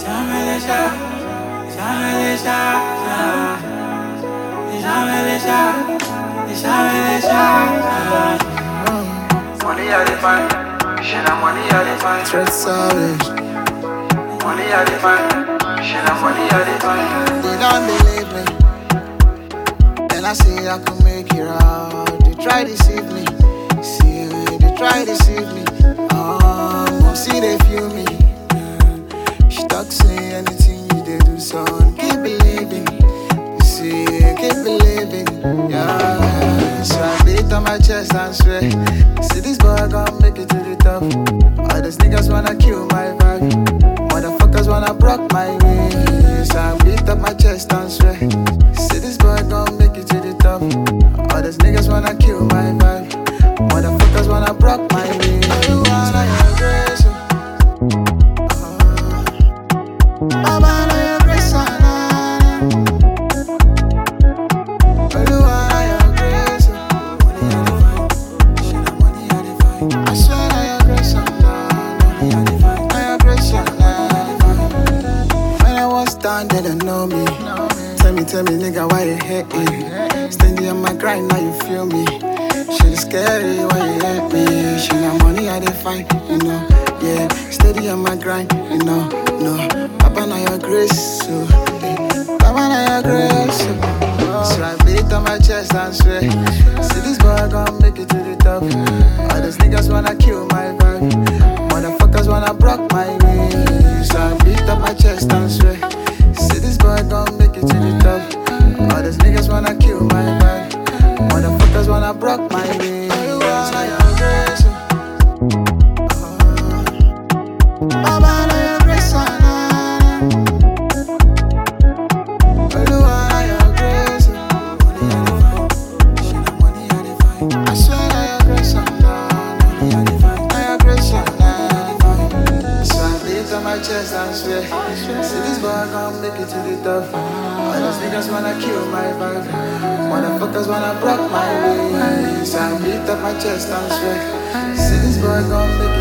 Money I define, she na money I define. Threat savage. Money I define, she na money I define. They don't believe me. Then I say I can make it out. They try to deceive me. See, they try to deceive me. See they feel me. She talk say anything you they do, son. Keep believing. You see, keep believing. Yeah. So I beat on my chest and swear. See this boy gon' make it to the top. All these niggas wanna kill my vibe. Motherfuckers wanna block my way. So I beat up my chest and swear. See this boy gon' make it to the top. All these niggas wanna kill my vibe. Motherfuckers wanna block my way. You wanna your grace, Baba, na your grace, you wanna your grace, money I define. I swear na your grace, money I define. Na your grace, when I was down, they don't know me. Tell me, nigga, why you hate me? Standing on my grind, now you feel me. Shit is scary, why you hate me? She na money I define, you know. Yeah, steady on my grind, you know. No, Papa na your grace, so Papa na your grace, so I beat on my chest and swear. See this boy gon' make it to the top. All these niggas wanna kill my vibe. Motherfuckers wanna block my way. So I beat on my chest and swear. See this boy gon' make it to the top. All these niggas wanna kill my vibe. Motherfuckers wanna block my way. You wanna your grace, Baba na your grace, you wanna your grace, money I define. I swear na your grace, money I define. Na your grace, so I beat on my chest and swear. See this boy gon' make it to the top. All those niggas wanna kill my vibe. Motherfuckers wanna block my way. So I beat up my chest and swear. See this boy gon' make